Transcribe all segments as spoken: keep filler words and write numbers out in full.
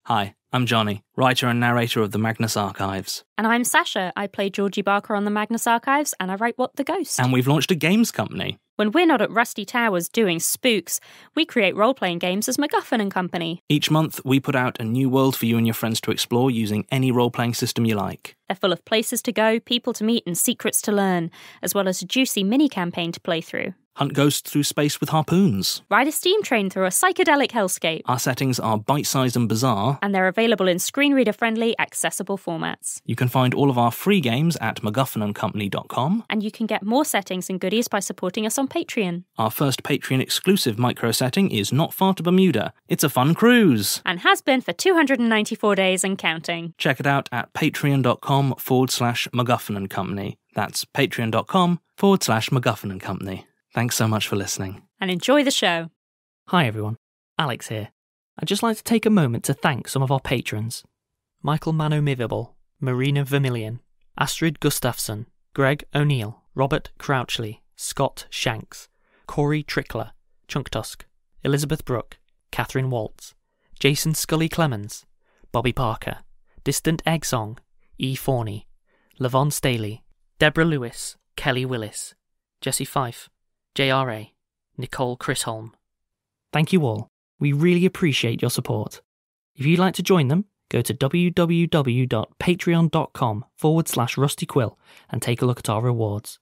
Hi, I'm Johnny, writer and narrator of the Magnus Archives. And I'm Sasha. I play Georgie Barker on the Magnus Archives, and I write What the Ghost. And we've launched a games company. When we're not at Rusty Towers doing spooks, we create role-playing games as MacGuffin and Company. Each month, we put out a new world for you and your friends to explore using any role-playing system you like. They're full of places to go, people to meet, and secrets to learn, as well as a juicy mini-campaign to play through. Hunt ghosts through space with harpoons. Ride a steam train through a psychedelic hellscape. Our settings are bite-sized and bizarre. And they're available in screen reader-friendly, accessible formats. You can find all of our free games at MacGuffin and Company dot com. And you can get more settings and goodies by supporting us on Patreon. Our first Patreon-exclusive micro-setting is Not Far to Bermuda. It's a fun cruise. And has been for two hundred ninety-four days and counting. Check it out at patreon.com forward slash MacGuffin and Company. That's patreon.com forward slash MacGuffin and Company. Thanks so much for listening. And enjoy the show. Hi everyone, Alex here. I'd just like to take a moment to thank some of our patrons. Michael Mano-Mivable, Marina Vermillion, Astrid Gustafsson, Greg O'Neill, Robert Crouchley, Scott Shanks, Corey Trickler, Chunktusk, Elizabeth Brooke, Catherine Waltz, Jason Scully Clemens, Bobby Parker, Distant Egg Song, E. Forney, Levon Staley, Deborah Lewis, Kelly Willis, Jesse Fife, J R A, Nicole Chrisholm. Thank you all. We really appreciate your support. If you'd like to join them, go to www.patreon.com forward slash Rusty Quill and take a look at our rewards.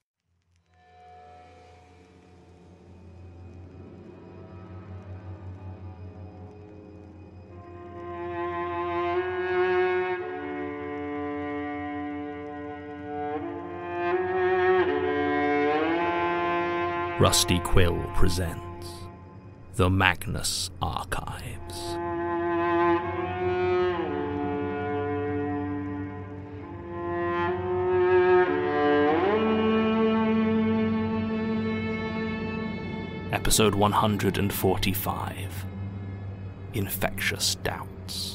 Rusty Quill presents The Magnus Archives. Episode one hundred forty-five. Infectious Doubts.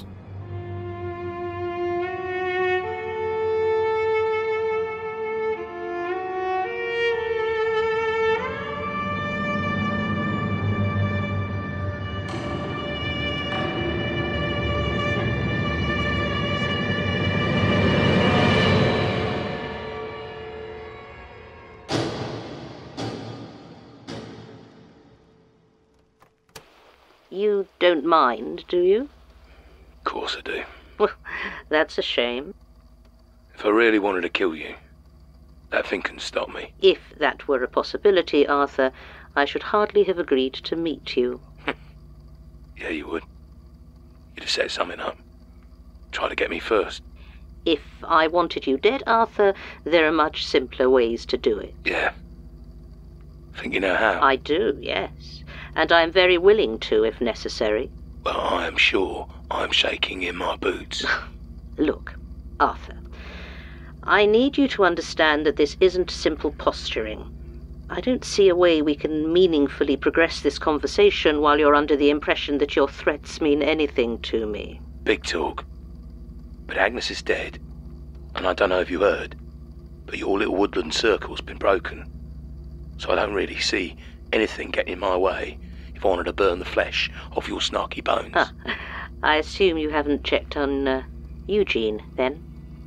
You don't mind, do you? Of course I do. Well, that's a shame. If I really wanted to kill you, that thing can stop me. If that were a possibility, Arthur, I should hardly have agreed to meet you. Yeah, you would. You'd have set something up. Try to get me first. If I wanted you dead, Arthur, there are much simpler ways to do it. Yeah. Think you know how? I do, yes. And I am very willing to, if necessary. Well, I am sure I'm shaking in my boots. Look, Arthur, I need you to understand that this isn't simple posturing. I don't see a way we can meaningfully progress this conversation while you're under the impression that your threats mean anything to me. Big talk. But Agnes is dead. And I don't know if you heard, but your little woodland circle's been broken. So I don't really see anything getting in my way if I wanted to burn the flesh off your snarky bones. Ah, I assume you haven't checked on uh, Eugene, then?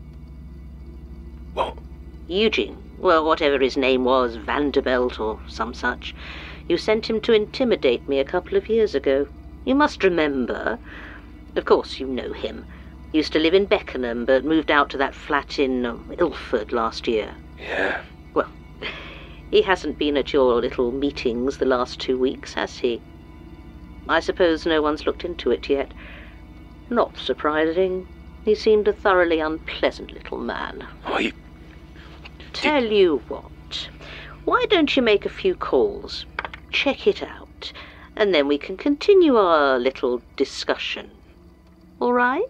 What? Eugene. Well, whatever his name was, Vanderbilt or some such. You sent him to intimidate me a couple of years ago. You must remember. Of course you know him. Used to live in Beckenham, but moved out to that flat in uh, Ilford last year. Yeah. Well, he hasn't been at your little meetings the last two weeks, has he? I suppose no one's looked into it yet. Not surprising. He seemed a thoroughly unpleasant little man. Oh, you... Tell you what, why don't you make a few calls, check it out, and then we can continue our little discussion. All right?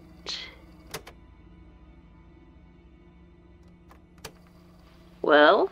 Well?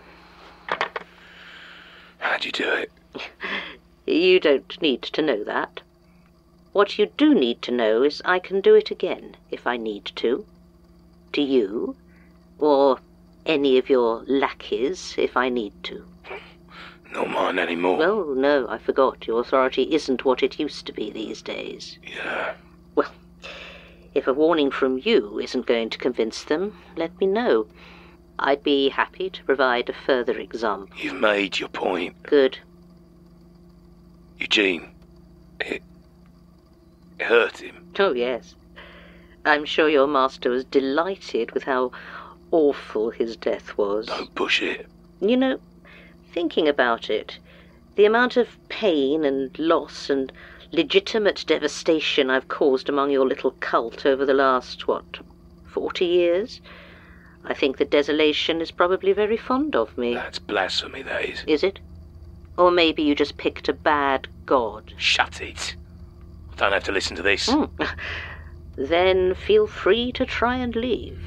How'd you do it? You don't need to know that. What you do need to know is I can do it again, if I need to. To you, or any of your lackeys, if I need to. Not mine anymore. Well, no, I forgot. Your authority isn't what it used to be these days. Yeah. Well, If a warning from you isn't going to convince them, let me know. I'd be happy to provide a further example. You've made your point. Good. Eugene, it, it hurt him. Oh, yes. I'm sure your master was delighted with how awful his death was. Don't push it. You know, thinking about it, the amount of pain and loss and legitimate devastation I've caused among your little cult over the last, what, forty years? I think the desolation is probably very fond of me. That's blasphemy, that is. Is it? Or maybe you just picked a bad god. Shut it. I don't have to listen to this. Mm. Then feel free to try and leave.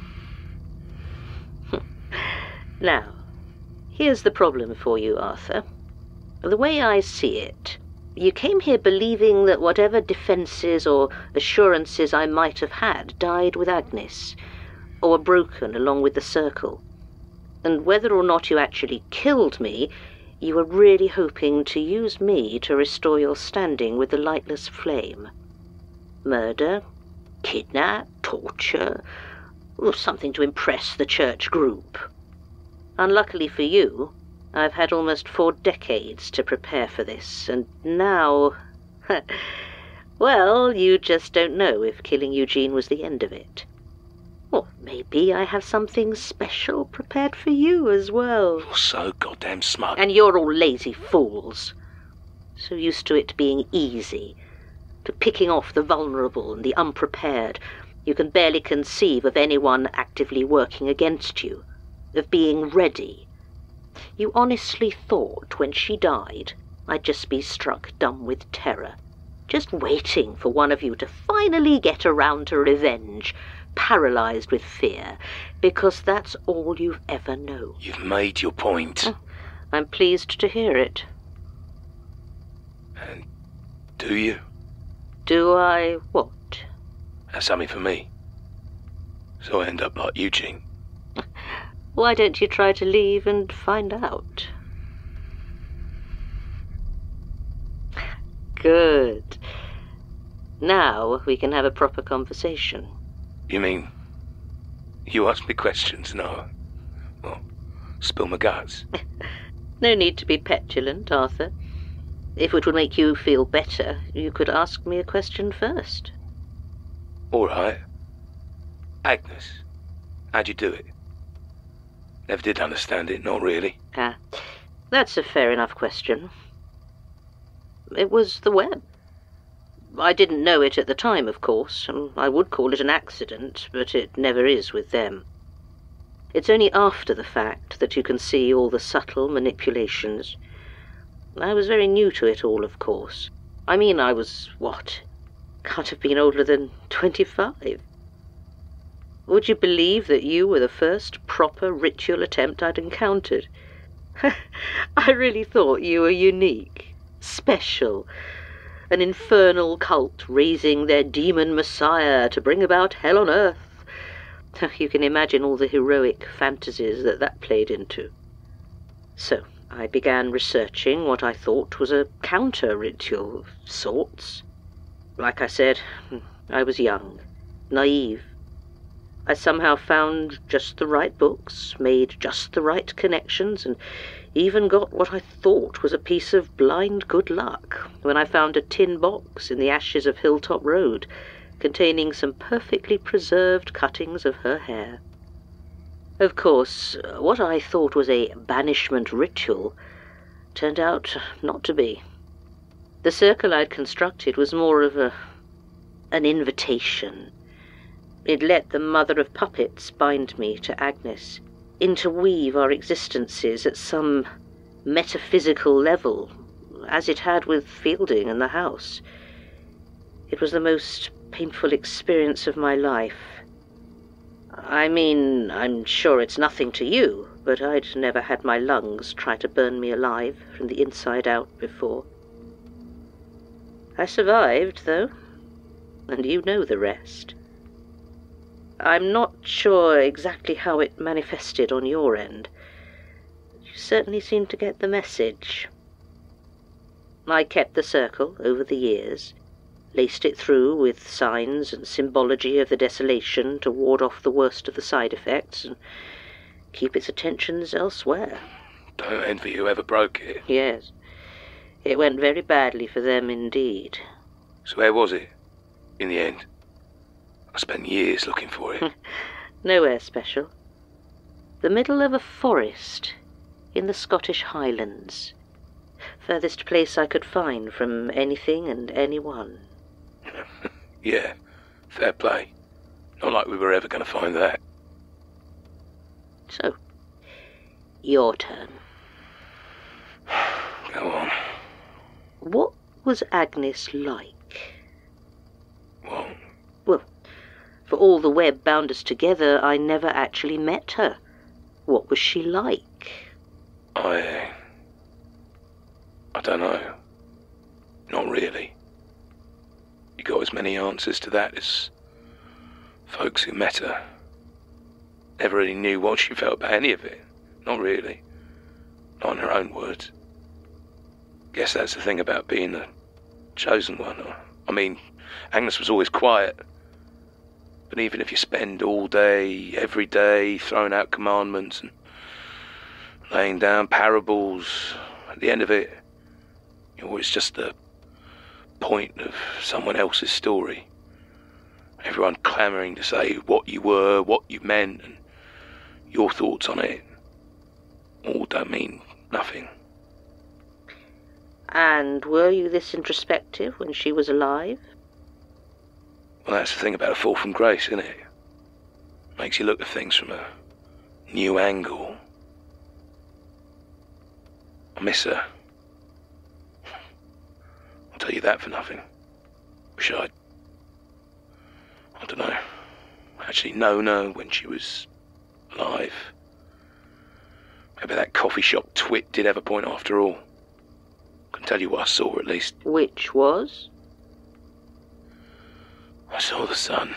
Now, here's the problem for you, Arthur. The way I see it, you came here believing that whatever defences or assurances I might have had died with Agnes, or were broken along with the circle. And whether or not you actually killed me, you were really hoping to use me to restore your standing with the lightless flame. Murder, kidnap, torture, or something to impress the church group. Unluckily for you, I've had almost four decades to prepare for this, and now... well, you just don't know if killing Eugene was the end of it. Or maybe I have something special prepared for you as well. You're so goddamn smug. And you're all lazy fools. So used to it being easy, to picking off the vulnerable and the unprepared, you can barely conceive of anyone actively working against you, of being ready. You honestly thought when she died I'd just be struck dumb with terror, just waiting for one of you to finally get around to revenge, paralysed with fear, because that's all you've ever known. You've made your point. Oh, I'm pleased to hear it. And do you? Do I what? Have something for me? So I end up like Eugene. Why don't you try to leave and find out? Good. Now we can have a proper conversation. You mean you ask me questions? No. Well, spill my guts. No need to be petulant, Arthur. If it would make you feel better, you could ask me a question first. All right. Agnes, how'd you do it? Never did understand it, not really. Ah, that's a fair enough question. It was the web. I didn't know it at the time, of course, and I would call it an accident, but it never is with them. It's only after the fact that you can see all the subtle manipulations. I was very new to it all, of course. I mean, I was, what, can't have been older than twenty-five. Would you believe that you were the first proper ritual attempt I'd encountered? I really thought you were unique, special, an infernal cult raising their demon messiah to bring about hell on earth. You can imagine all the heroic fantasies that that played into. So I began researching what I thought was a counter-ritual of sorts. Like I said, I was young, naive. I somehow found just the right books, made just the right connections, and even got what I thought was a piece of blind good luck when I found a tin box in the ashes of Hilltop Road containing some perfectly preserved cuttings of her hair. Of course, what I thought was a banishment ritual turned out not to be. The circle I'd constructed was more of a an invitation. It let the mother of puppets bind me to Agnes, interweave our existences at some metaphysical level, as it had with Fielding and the house. It was the most painful experience of my life. I mean, I'm sure it's nothing to you, but I'd never had my lungs try to burn me alive from the inside out before. I survived, though, and you know the rest. I'm not sure exactly how it manifested on your end. You certainly seem to get the message. I kept the circle over the years, laced it through with signs and symbology of the desolation to ward off the worst of the side effects and keep its attentions elsewhere. Don't envy whoever broke it. Yes. It went very badly for them indeed. So where was it, in the end? I spent years looking for it. Nowhere special. The middle of a forest in the Scottish Highlands. Furthest place I could find from anything and anyone. Yeah, fair play. Not like we were ever going to find that. So, your turn. Go on. What was Agnes like? What? Well, for all the web bound us together, I never actually met her. What was she like? I... I don't know. Not really. You got as many answers to that as folks who met her. Never really knew what she felt about any of it. Not really. Not in her own words. Guess that's the thing about being the chosen one. I mean, Agnes was always quiet. But even if you spend all day, every day, throwing out commandments and laying down parables, at the end of it, you're always just the point of someone else's story. Everyone clamouring to say what you were, what you meant, and your thoughts on it. All don't mean nothing. And were you this introspective when she was alive? Well, that's the thing about a fall from grace, isn't it? Makes you look at things from a new angle. I miss her. I'll tell you that for nothing. Wish I'd... I don't know. Actually known her when she was alive. Maybe that coffee shop twit did have a point after all. Can tell you what I saw, at least. Which was? I saw the sun.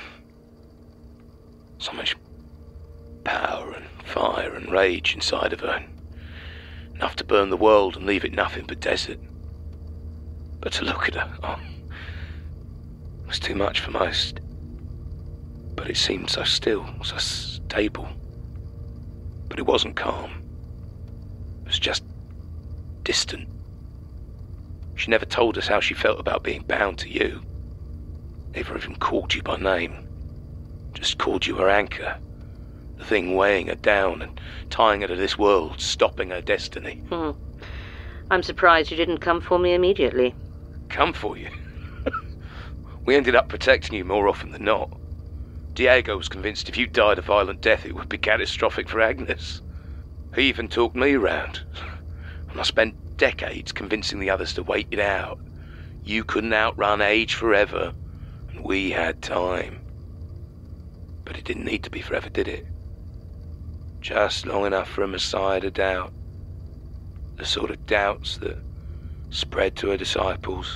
So much power and fire and rage inside of her. Enough to burn the world and leave it nothing but desert. But to look at her, oh, it was too much for most. But it seemed so still, so stable. But it wasn't calm. It was just distant. She never told us how she felt about being bound to you. Never even called you by name. Just called you her anchor. The thing weighing her down and tying her to this world, stopping her destiny. Hmm. I'm surprised you didn't come for me immediately. Come for you? We ended up protecting you more often than not. Diego was convinced if you died a violent death it would be catastrophic for Agnes. He even talked me round. And I spent decades convincing the others to wait it out. You couldn't outrun age forever, and we had time. But it didn't need to be forever, did it? Just long enough for a Messiah to doubt. The sort of doubts that spread to her disciples.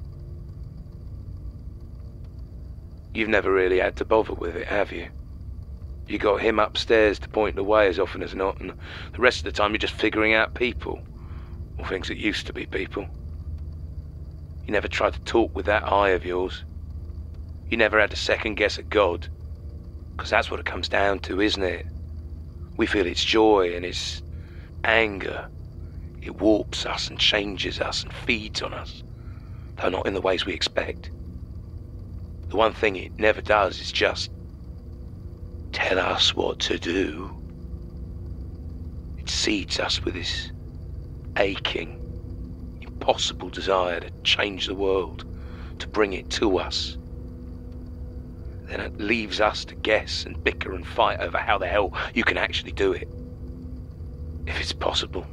You've never really had to bother with it, have you? You got him upstairs to point the way as often as not, and the rest of the time you're just figuring out people. Or things that used to be people. You never tried to talk with that eye of yours. You never had to second guess at God. Because that's what it comes down to, isn't it? We feel its joy and its anger. It warps us and changes us and feeds on us, though not in the ways we expect. The one thing it never does is just tell us what to do. It seeds us with this aching, impossible desire to change the world, to bring it to us. Then it leaves us to guess and bicker and fight over how the hell you can actually do it. If it's possible.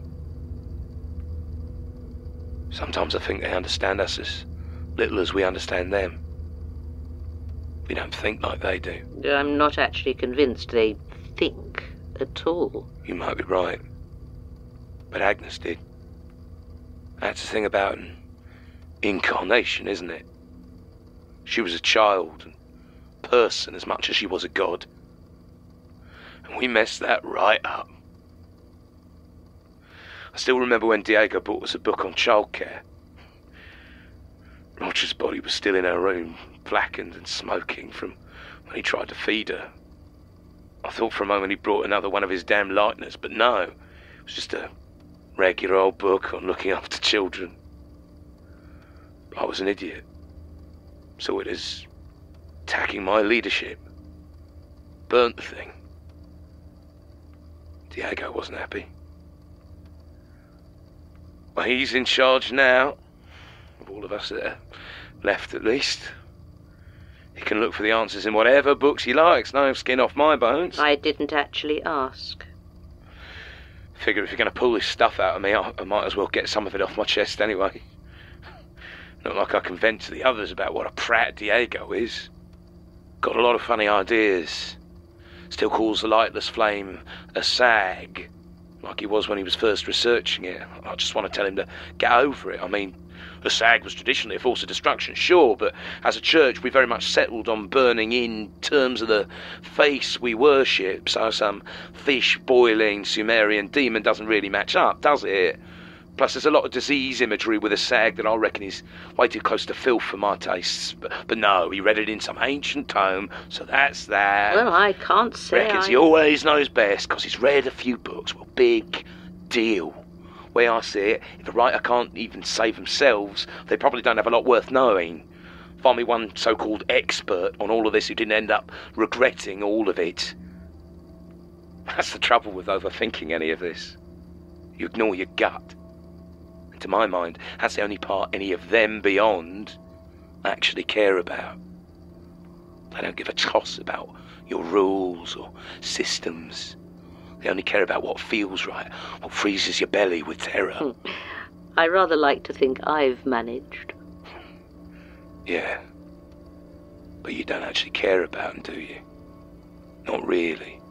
Sometimes I think they understand us as little as we understand them. We don't think like they do. I'm not actually convinced they think at all. You might be right. But Agnes did. That's the thing about an incarnation, isn't it? She was a child and person as much as she was a god. And we messed that right up. I still remember when Diego bought us a book on childcare. Roger's body was still in her room, blackened and smoking from when he tried to feed her. I thought for a moment he brought another one of his damn lighteners, but no. It was just a regular old book on looking after children. I was an idiot. Saw it as attacking my leadership. Burnt the thing. Diego wasn't happy. Well, he's in charge now. Of all of us that are left, at least. He can look for the answers in whatever books he likes. No skin off my bones. I didn't actually ask. Figure if you're going to pull this stuff out of me, I, I might as well get some of it off my chest anyway. Not like I can vent to the others about what a prat Diego is. Got a lot of funny ideas. Still calls the lightless flame a sag, like he was when he was first researching it. I just want to tell him to get over it. I mean, the sag was traditionally a force of destruction, sure, but as a church we very much settled on burning in terms of the face we worship, so some fish-boiling Sumerian demon doesn't really match up, does it? Plus there's a lot of disease imagery with a sag that I reckon is way too close to filth for my tastes. But, but no, he read it in some ancient tome, so that's that. Well, I can't say Reckons I... he always knows best, because he's read a few books. Well, big deal. Way I see it, if a writer can't even save themselves, they probably don't have a lot worth knowing. Find me one so-called expert on all of this who didn't end up regretting all of it. That's the trouble with overthinking any of this. You ignore your gut. And to my mind, that's the only part any of them beyond actually care about. They don't give a toss about your rules or systems. They only care about what feels right, what freezes your belly with terror. I rather like to think I've managed. Yeah. But you don't actually care about them, do you? Not really.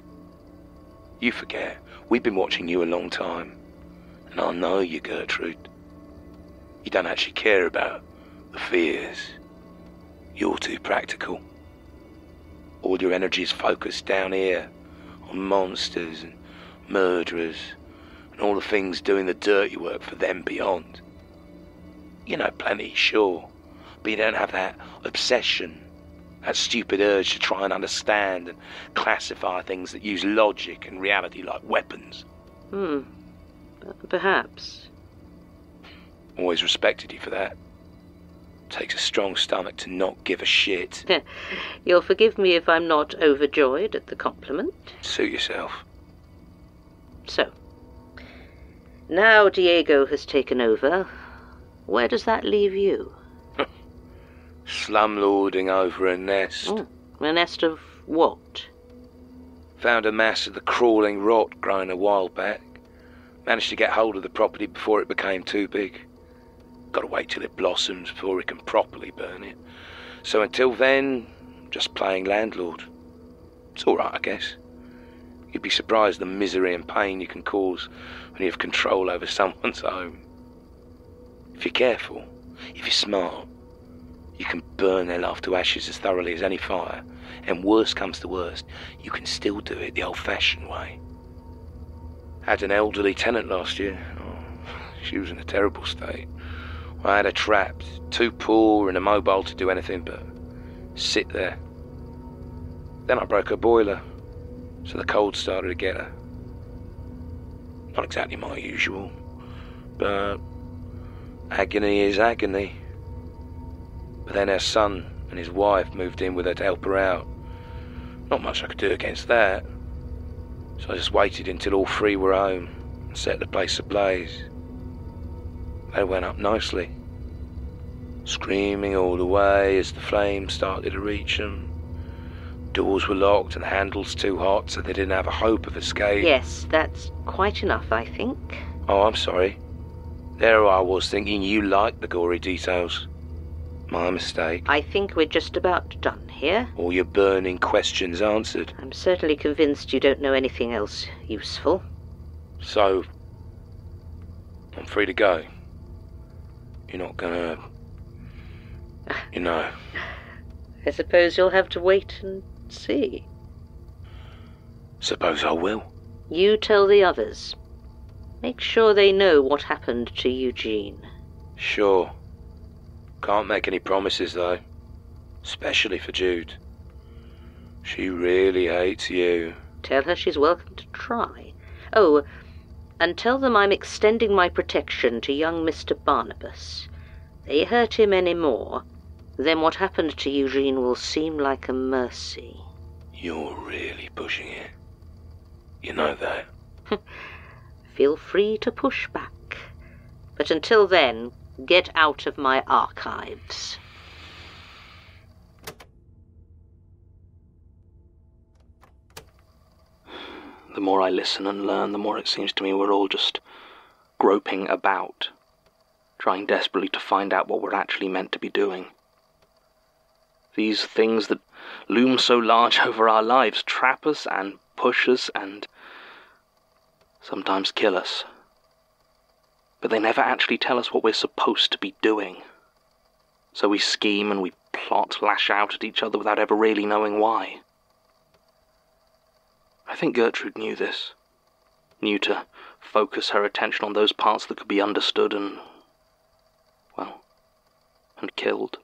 You forget, we've been watching you a long time. And I know you, Gertrude. You don't actually care about the fears. You're too practical. All your energy is focused down here on monsters and murderers and all the things doing the dirty work for them beyond. You know plenty, sure, but you don't have that obsession, that stupid urge to try and understand and classify things that use logic and reality like weapons. Hmm. Perhaps. Always respected you for that. Takes a strong stomach to not give a shit. You'll forgive me if I'm not overjoyed at the compliment. Suit yourself. So, now Diego has taken over, where does that leave you? Slumlording over a nest. Oh, a nest of what? Found a mass of the crawling rot growing a while back. Managed to get hold of the property before it became too big. Got to wait till it blossoms before we can properly burn it. So until then, just playing landlord. It's all right, I guess. You'd be surprised the misery and pain you can cause when you have control over someone's home. If you're careful, if you're smart, you can burn their life to ashes as thoroughly as any fire. And worst comes to worst, you can still do it the old-fashioned way. Had an elderly tenant last year. Oh, she was in a terrible state. I had her trapped, too poor and immobile to do anything but sit there. Then I broke her boiler, so the cold started to get her. Not exactly my usual, but agony is agony. But then her son and his wife moved in with her to help her out. Not much I could do against that, so I just waited until all three were home and set the place ablaze. They went up nicely, screaming all the way as the flames started to reach them. Doors were locked and handles too hot, so they didn't have a hope of escape. Yes, that's quite enough, I think. Oh, I'm sorry. There I was thinking you liked the gory details. My mistake. I think we're just about done here. All your burning questions answered. I'm certainly convinced you don't know anything else useful. So, I'm free to go. You're not gonna... You know. I suppose you'll have to wait and see. Suppose I will. You tell the others. Make sure they know what happened to Eugene. Sure. Can't make any promises, though. Especially for Jude. She really hates you. Tell her she's welcome to try. Oh, and tell them I'm extending my protection to young Mister Barnabas. They hurt him any more, then what happened to Eugene will seem like a mercy. You're really pushing it. You know that. Feel free to push back. But until then, get out of my archives. The more I listen and learn, the more it seems to me we're all just groping about, trying desperately to find out what we're actually meant to be doing. These things that loom so large over our lives trap us and push us and sometimes kill us. But they never actually tell us what we're supposed to be doing. So we scheme and we plot, lash out at each other without ever really knowing why. I think Gertrude knew this. Knew to focus her attention on those parts that could be understood and, well, and killed.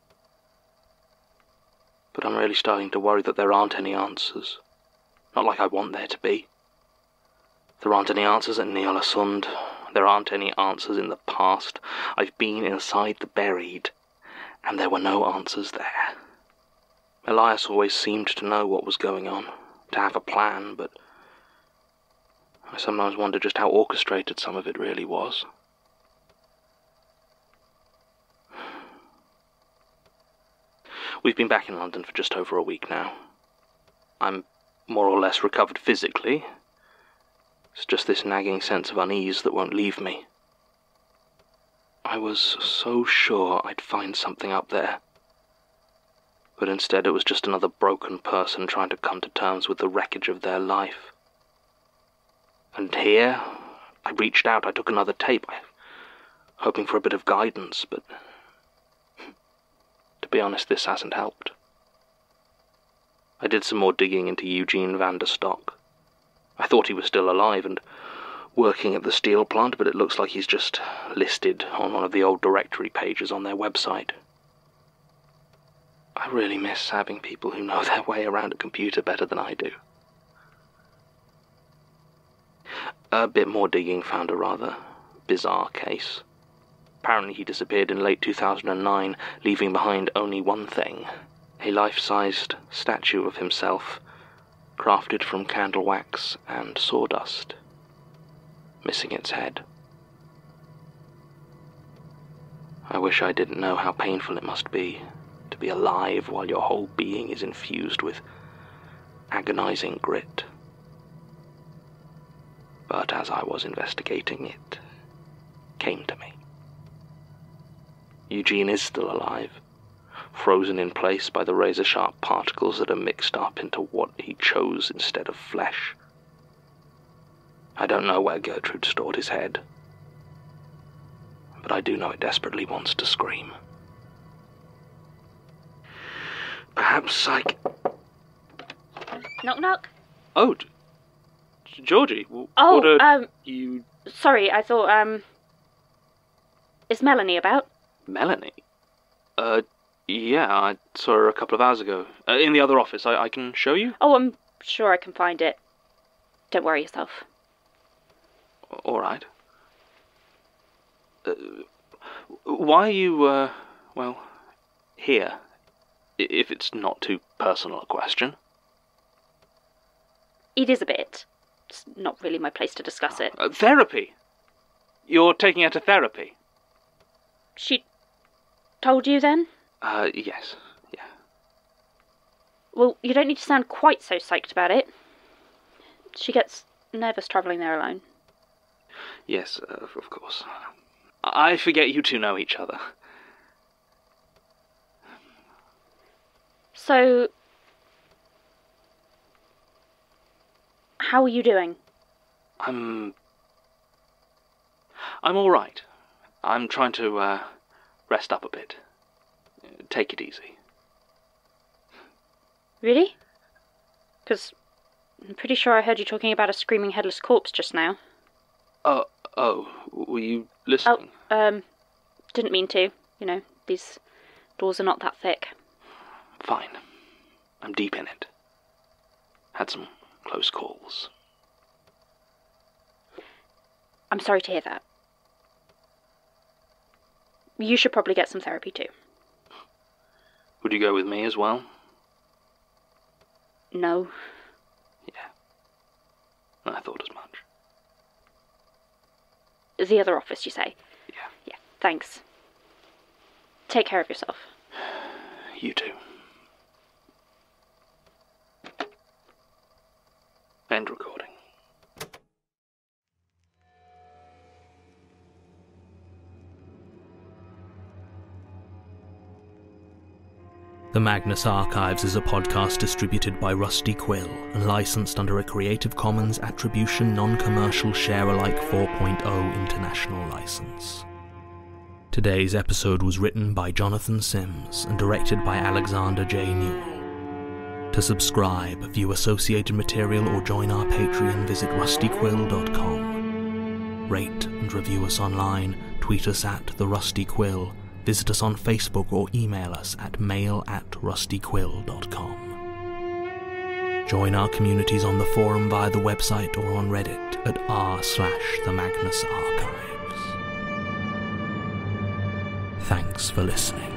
But I'm really starting to worry that there aren't any answers. Not like I want there to be. There aren't any answers at Nyala-Sund. There aren't any answers in the past. I've been inside the buried, and there were no answers there. Elias always seemed to know what was going on, to have a plan, but I sometimes wonder just how orchestrated some of it really was. We've been back in London for just over a week now. I'm more or less recovered physically. It's just this nagging sense of unease that won't leave me. I was so sure I'd find something up there. But instead it was just another broken person trying to come to terms with the wreckage of their life. And here, I reached out, I took another tape, I, hoping for a bit of guidance, but to be honest, this hasn't helped. I did some more digging into Eugene van der Stock. I thought he was still alive and working at the steel plant, but it looks like he's just listed on one of the old directory pages on their website. I really miss having people who know their way around a computer better than I do. A bit more digging found a rather bizarre case. Apparently he disappeared in late two thousand nine, leaving behind only one thing, a life-sized statue of himself, crafted from candle wax and sawdust, missing its head. I wish I didn't know how painful it must be to be alive while your whole being is infused with agonizing grit. But as I was investigating, it came to me. Eugene is still alive, frozen in place by the razor-sharp particles that are mixed up into what he chose instead of flesh. I don't know where Gertrude stored his head, but I do know it desperately wants to scream. Perhaps I c- Knock knock. Oh, G- Georgie, w- Oh, what are um, you... sorry, I thought, um... Is Melanie about? Melanie? Uh, yeah, I saw her a couple of hours ago. Uh, in the other office. I, I can show you? Oh, I'm sure I can find it. Don't worry yourself. All right. Uh, why are you, uh, well, here? If it's not too personal a question. It is a bit. It's not really my place to discuss it. Uh, therapy? You're taking her to therapy? She told you then? Uh, yes, yeah. Well, you don't need to sound quite so psyched about it. She gets nervous travelling there alone. Yes, uh, of course. I forget you two know each other. So, how are you doing? I'm... I'm all right. I'm trying to, uh, rest up a bit. Take it easy. Really? Because I'm pretty sure I heard you talking about a screaming headless corpse just now. Oh, oh, were you listening? Oh, um, didn't mean to, you know, These doors are not that thick. Fine. I'm deep in it. Had some close calls. I'm sorry to hear that. You should probably get some therapy too. Would you go with me as well? No. Yeah. I thought as much. The other office, you say? Yeah. Yeah, thanks. Take care of yourself. You too. End recording. The Magnus Archives is a podcast distributed by Rusty Quill and licensed under a Creative Commons Attribution Non-Commercial Share-alike four point oh international license. Today's episode was written by Jonathan Sims and directed by Alexander J. Newell. To subscribe, view associated material or join our Patreon, visit rusty quill dot com. Rate and review us online, tweet us at The Rusty Quill, visit us on Facebook or email us at mail at rusty quill dot com. Join our communities on the forum via the website or on Reddit at r slash the Magnus Archives. Thanks for listening.